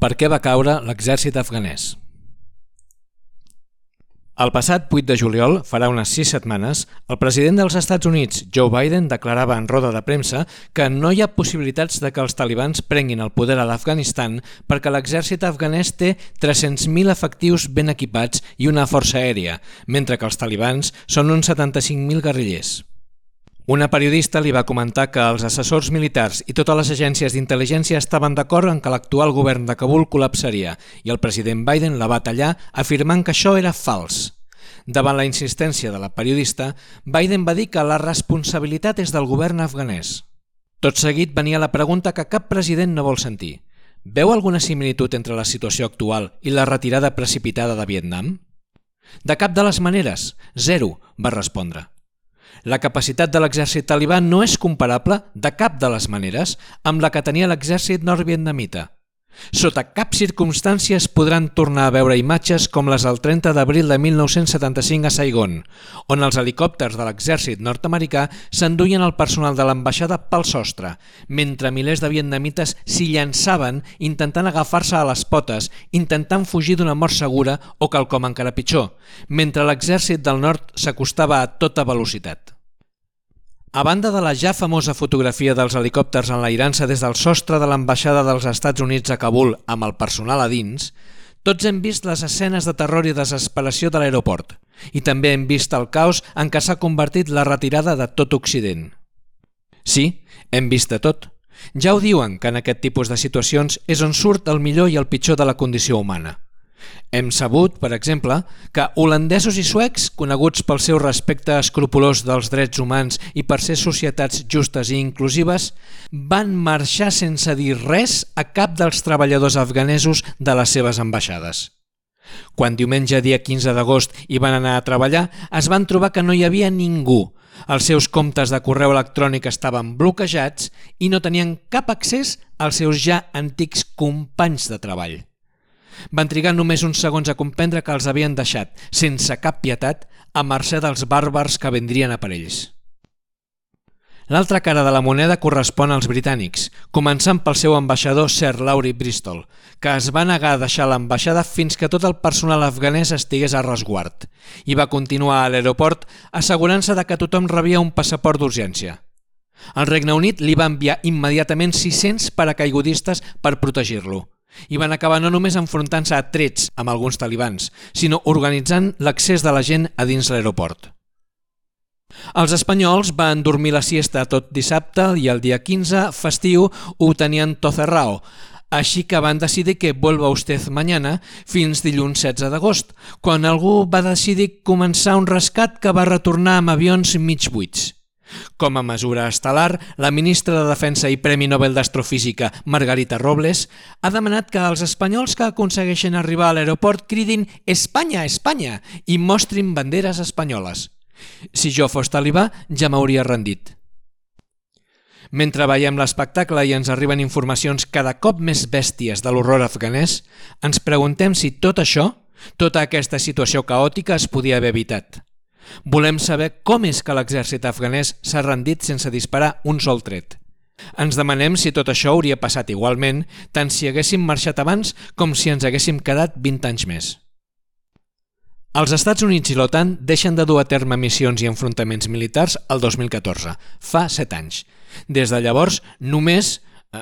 Per què va caure l'exèrcit afganès? El passat 8 de juliol, farà unes 6 setmanes, el president dels Estats Units, Joe Biden, declarava en roda de premsa que no hi ha possibilitats de que els talibans prenguin el poder a l'Afganistan perquè l'exèrcit afganès té 300.000 efectius ben equipats i una força aèria, mentre que els talibans són uns 75.000 guerrillers. Una periodista li va comentar que els assessors militars i totes les agències d'intel·ligència estaven d'acord en que l'actual govern de Kabul col·lapsaria i el president Biden la va tallar afirmant que això era fals. Davant la insistència de la periodista, Biden va dir que la responsabilitat és del govern afganès. Tot seguit venia la pregunta que cap president no vol sentir. Veu alguna similitud entre la situació actual i la retirada precipitada de Vietnam? De cap de les maneres, zero, va respondre. La capacitat de l'exèrcit talibà no és comparable, de cap de les maneres, amb la que tenia l'exèrcit nord-vietnamita. Sota cap circumstància es podran tornar a veure imatges com les del 30 d'abril de 1975 a Saigon, on els helicòpters de l'exèrcit nord-americà s'enduien el personal de l'ambaixada pel sostre, mentre milers de vietnamites s'hi llançaven intentant agafar-se a les potes, intentant fugir d'una mort segura o quelcom encara pitjor, mentre l'exèrcit del nord s'acostava a tota velocitat. A banda de la ja famosa fotografia dels helicòpters enlairant-se des del sostre de l'ambaixada dels Estats Units a Kabul amb el personal a dins, tots hem vist les escenes de terror i desesperació de l'aeroport i també hem vist el caos en què s'ha convertit la retirada de tot Occident. Sí, hem vist de tot. Ja ho diuen que en aquest tipus de situacions és on surt el millor i el pitjor de la condició humana. Hem sabut, per exemple, que holandesos i suecs, coneguts pel seu respecte escrupolós dels drets humans i per ser societats justes i inclusives, van marxar sense dir res a cap dels treballadors afganesos de les seves ambaixades. Quan diumenge dia 15 d'agost hi van anar a treballar, es van trobar que no hi havia ningú. Els seus comptes de correu electrònic estaven bloquejats i no tenien cap accés als seus ja antics companys de treball. Van trigar només uns segons a comprendre que els havien deixat, sense cap pietat, a mercè dels bàrbars que vindrien a per ells. L'altra cara de la moneda correspon als britànics, començant pel seu ambaixador Sir Lowry Bristol, que es va negar a deixar l'ambaixada fins que tot el personal afganès estigués a resguard, i va continuar a l'aeroport assegurant-se de que tothom rebia un passaport d'urgència. El Regne Unit li va enviar immediatament 600 paracaigudistes per protegir-lo, i van acabar no només enfrontant-se a trets amb alguns talibans, sinó organitzant l'accés de la gent a dins l'aeroport. Els espanyols van dormir la siesta tot dissabte i el dia 15, festiu, ho tenien tot cerrado, així que van decidir que vuelva usted mañana fins dilluns 16 d'agost, quan algú va decidir començar un rescat que va retornar amb avions mig buits. Com a mesura estel·lar, la ministra de Defensa i Premi Nobel d'Astrofísica, Margarita Robles, ha demanat que els espanyols que aconsegueixen arribar a l'aeroport cridin «Espanya, Espanya» i mostrin banderes espanyoles. Si jo fos talibà, ja m'hauria rendit. Mentre veiem l'espectacle i ens arriben informacions cada cop més bèsties de l'horror afganès, ens preguntem si tot això, tota aquesta situació caòtica es podia haver evitat. Volem saber com és que l'exèrcit afganès s'ha rendit sense disparar un sol tret. Ens demanem si tot això hauria passat igualment, tant si haguéssim marxat abans com si ens haguéssim quedat 20 anys més. Els Estats Units i l'OTAN deixen de dur a terme missions i enfrontaments militars el 2014, fa 7 anys. Des de llavors, només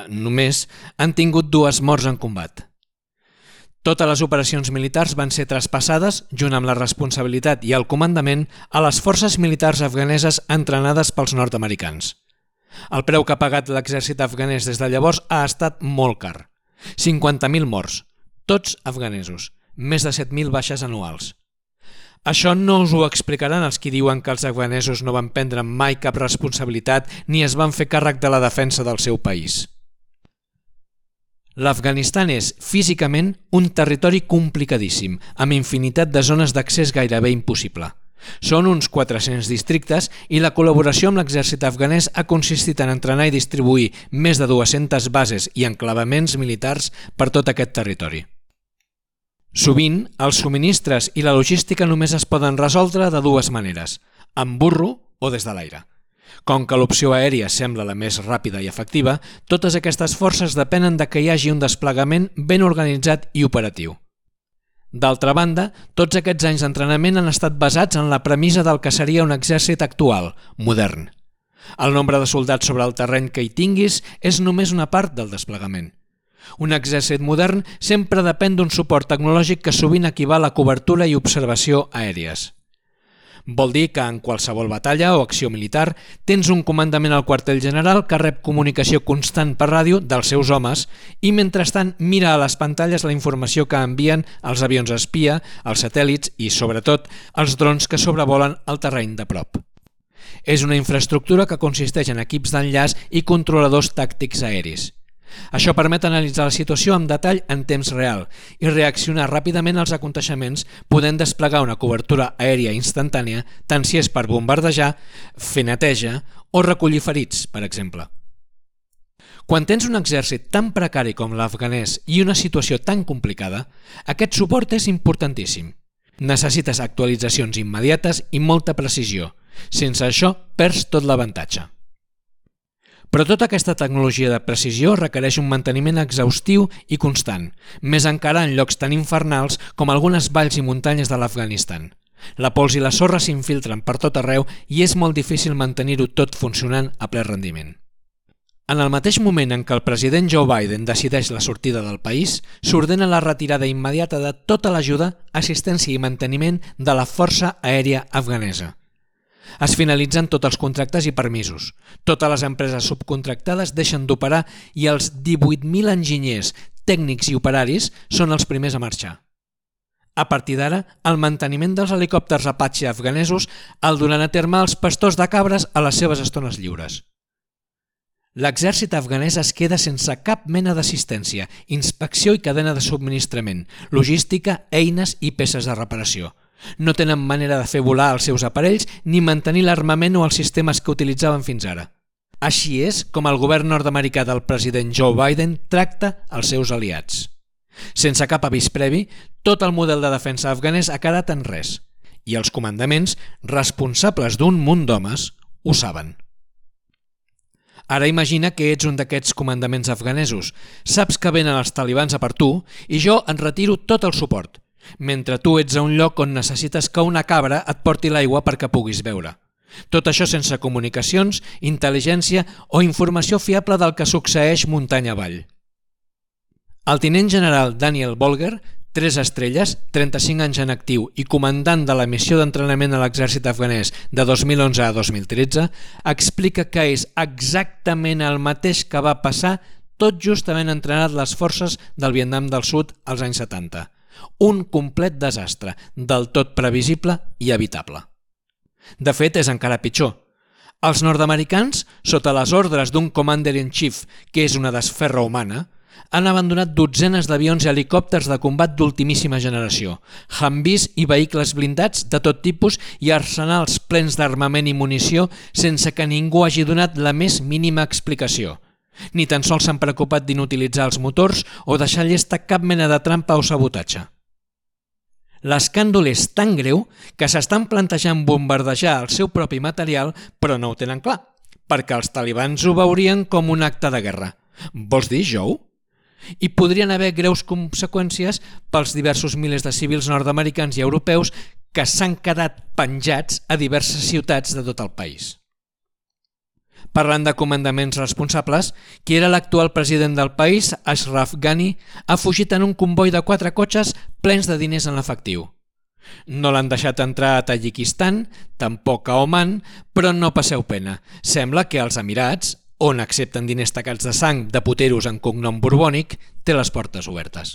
han tingut 2 morts en combat. Totes les operacions militars van ser traspassades, junt amb la responsabilitat i el comandament, a les forces militars afganeses entrenades pels nord-americans. El preu que ha pagat l'exèrcit afganès des de llavors ha estat molt car. 50.000 morts, tots afganesos, més de 7.000 baixes anuals. Això no us ho explicaran els qui diuen que els afganesos no van prendre mai cap responsabilitat ni es van fer càrrec de la defensa del seu país. L'Afganistan és, físicament, un territori complicadíssim, amb infinitat de zones d'accés gairebé impossible. Són uns 400 districtes i la col·laboració amb l'exèrcit afganès ha consistit en entrenar i distribuir més de 200 bases i enclavaments militars per tot aquest territori. Sovint, els subministres i la logística només es poden resoldre de 2 maneres, amb burro o des de l'aire. Com que l'opció aèria sembla la més ràpida i efectiva, totes aquestes forces depenen de que hi hagi un desplegament ben organitzat i operatiu. D'altra banda, tots aquests anys d'entrenament han estat basats en la premissa del que seria un exèrcit actual, modern. El nombre de soldats sobre el terreny que hi tinguis és només una part del desplegament. Un exèrcit modern sempre depèn d'un suport tecnològic que sovint equival a cobertura i observació aèries. Vol dir que en qualsevol batalla o acció militar tens un comandament al quartel general que rep comunicació constant per ràdio dels seus homes i mentrestant mira a les pantalles la informació que envien els avions espia, els satèl·lits i, sobretot, els drons que sobrevolen el terreny de prop. És una infraestructura que consisteix en equips d'enllaç i controladors tàctics aeris. Això permet analitzar la situació amb detall en temps real i reaccionar ràpidament als aconteixements, podent desplegar una cobertura aèria instantània, tant si és per bombardejar, fer neteja o recollir ferits, per exemple. Quan tens un exèrcit tan precari com l'afganès i una situació tan complicada, aquest suport és importantíssim. Necessites actualitzacions immediates i molta precisió. Sense això, perds tot l'avantatge. Però tota aquesta tecnologia de precisió requereix un manteniment exhaustiu i constant, més encara en llocs tan infernals com algunes valls i muntanyes de l'Afganistan. La pols i la sorra s'infiltren per tot arreu i és molt difícil mantenir-ho tot funcionant a ple rendiment. En el mateix moment en què el president Joe Biden decideix la sortida del país, s'ordena la retirada immediata de tota l'ajuda, assistència i manteniment de la Força Aèria Afganesa. Es finalitzen tots els contractes i permisos. Totes les empreses subcontractades deixen d'operar i els 18.000 enginyers, tècnics i operaris són els primers a marxar. A partir d'ara, el manteniment dels helicòpters Apache afganesos el duran a terme els pastors de cabres a les seves estones lliures. L'exèrcit afganès es queda sense cap mena d'assistència, inspecció i cadena de subministrament, logística, eines i peces de reparació. No tenen manera de fer volar els seus aparells ni mantenir l'armament o els sistemes que utilitzaven fins ara. Així és com el govern nord-americà del president Joe Biden tracta els seus aliats. Sense cap avís previ, tot el model de defensa afganès ha quedat en res i els comandaments, responsables d'un munt d'homes, ho saben. Ara imagina que ets un d'aquests comandaments afganesos. Saps que venen els talibans a per tu i jo en retiro tot el suport, mentre tu ets a un lloc on necessites que una cabra et porti l'aigua perquè puguis beure. Tot això sense comunicacions, intel·ligència o informació fiable del que succeeix muntanya avall. El tinent general Daniel Bolger, 3 estrelles, 35 anys en actiu i comandant de la missió d'entrenament a l'exèrcit afganès de 2011 a 2013, explica que és exactament el mateix que va passar tot just havent entrenat les forces del Vietnam del Sud als anys 70. Un complet desastre, del tot previsible i evitable. De fet, és encara pitjor. Els nord-americans, sota les ordres d'un commander-in-chief, que és una desferra humana, han abandonat dotzenes d'avions i helicòpters de combat d'ultimíssima generació, Humvees i vehicles blindats de tot tipus i arsenals plens d'armament i munició sense que ningú hagi donat la més mínima explicació. Ni tan sols s'han preocupat d'inutilitzar els motors o deixar llesta cap mena de trampa o sabotatge. L'escàndol és tan greu que s'estan plantejant bombardejar el seu propi material, però no ho tenen clar, perquè els talibans ho veurien com un acte de guerra. Vols dir, Joe? I podrien haver greus conseqüències pels diversos milers de civils nord-americans i europeus que s'han quedat penjats a diverses ciutats de tot el país. Parlant de comandaments responsables, qui era l'actual president del país, Ashraf Ghani, ha fugit en un comboi de 4 cotxes plens de diners en efectiu. No l'han deixat entrar a Tadjikistan, tampoc a Oman, però no passeu pena. Sembla que els Emirats, on accepten diners tacats de sang de puteros en cognom borbònic, té les portes obertes.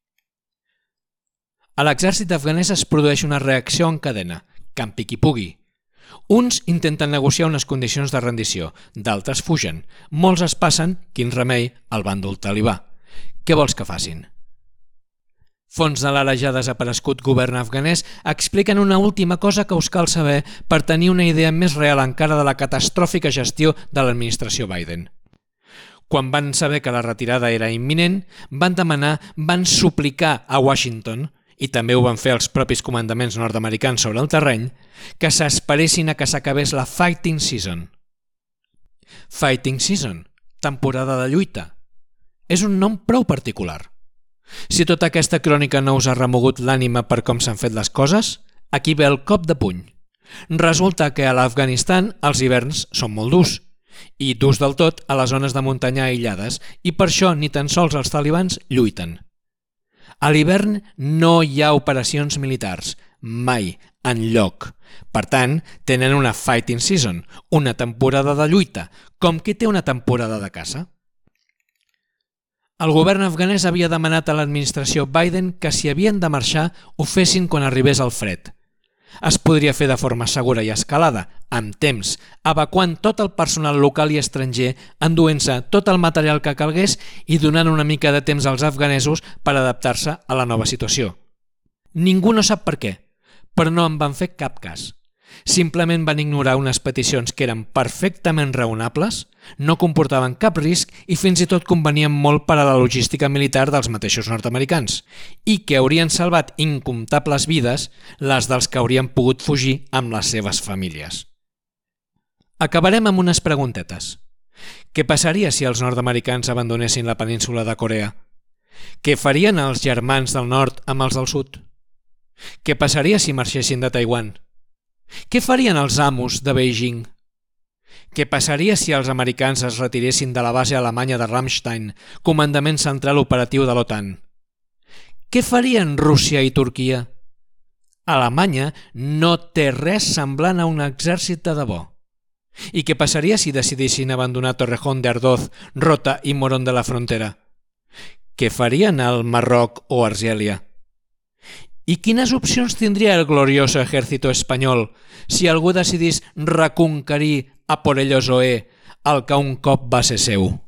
A l'exèrcit afganès es produeix una reacció en cadena, campi qui pugui. Uns intenten negociar unes condicions de rendició, d'altres fugen. Molts es passen, quin remei, al bàndol talibà. Què vols que facin? Fons de l'ara ja desaparegut govern afganès expliquen una última cosa que us cal saber per tenir una idea més real encara de la catastròfica gestió de l'administració Biden. Quan van saber que la retirada era imminent, van suplicar a Washington, i també ho van fer els propis comandaments nord-americans sobre el terreny, que s'esperessin a que s'acabés la fighting season. Fighting Season, temporada de lluita. És un nom prou particular. Si tota aquesta crònica no us ha remogut l'ànima per com s'han fet les coses, aquí ve el cop de puny. Resulta que a l'Afganistan els hiverns són molt durs, i durs del tot a les zones de muntanya aïllades, i per això ni tan sols els talibans lluiten. A l'hivern no hi ha operacions militars, mai, enlloc. Per tant, tenen una fighting season, una temporada de lluita, com qui té una temporada de caça. El govern afganès havia demanat a l'administració Biden que si havien de marxar ho fessin quan arribés el fred. Es podria fer de forma segura i escalada, amb temps, evacuant tot el personal local i estranger, enduent-se tot el material que calgués i donant una mica de temps als afganesos per adaptar-se a la nova situació. Ningú no sap per què, però no en van fer cap cas. Simplement van ignorar unes peticions que eren perfectament raonables, no comportaven cap risc i fins i tot convenien molt per a la logística militar dels mateixos nord-americans i que haurien salvat incomptables vides, les dels que haurien pogut fugir amb les seves famílies. Acabarem amb unes preguntetes. Què passaria si els nord-americans abandonessin la península de Corea? Què farien els germans del nord amb els del sud? Què passaria si marxessin de Taiwan? Què farien els amos de Beijing? Què passaria si els americans es retiressin de la base alemanya de Ramstein, comandament central operatiu de l'OTAN? Què farien Rússia i Turquia? Alemanya no té res semblant a un exèrcit de debò. I què passaria si decidissin abandonar Torrejón de Ardoz, Rota i Morón de la Frontera? Què farien al Marroc o Argèlia? I quines opcions tindria el glorioso ejército espanyol si algú decidís reconquerir a por ellos Oé, el que un cop va ser seu?